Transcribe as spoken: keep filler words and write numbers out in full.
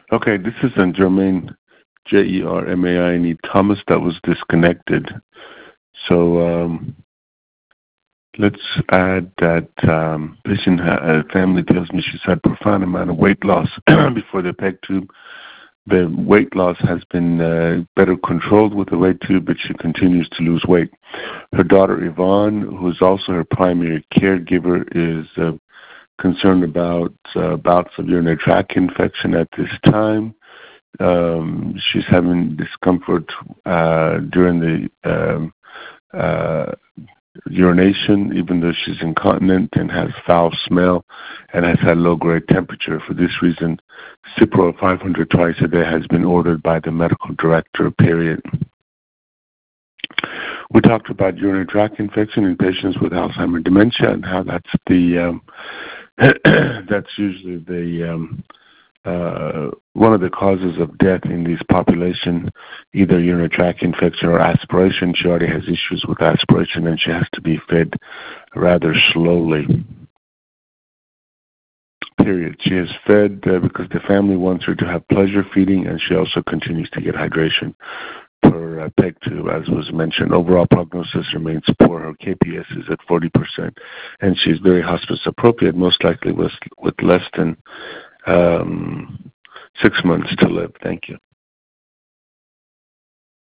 Okay, this is in Jermaine, J E R M A I N E Thomas, that was disconnected. So um, let's add that um, patient ha- uh, family tells me she's had profound amount of weight loss before the PEG tube. The weight loss has been uh, better controlled with the weight tube, but she continues to lose weight. Her daughter Yvonne, who's also her primary caregiver, is uh, concerned about uh, bouts of urinary tract infection at this time. Um, she's having discomfort uh, during the um, uh, urination, even though she's incontinent and has foul smell and has had low-grade temperature. For this reason, Cipro five hundred twice a day has been ordered by the medical director, period. We talked about urinary tract infection in patients with Alzheimer's dementia and how that's the um, that's usually the um, uh, one of the causes of death in this population, either urinary tract infection or aspiration. She already has issues with aspiration, and she has to be fed rather slowly. Period. She is fed uh, because the family wants her to have pleasure feeding, and she also continues to get hydration per uh, PEG tube, as was mentioned. Overall prognosis remains poor. Her K P S is at forty percent, and she's very hospice appropriate, most likely with, with less than um, six months to live. Thank you.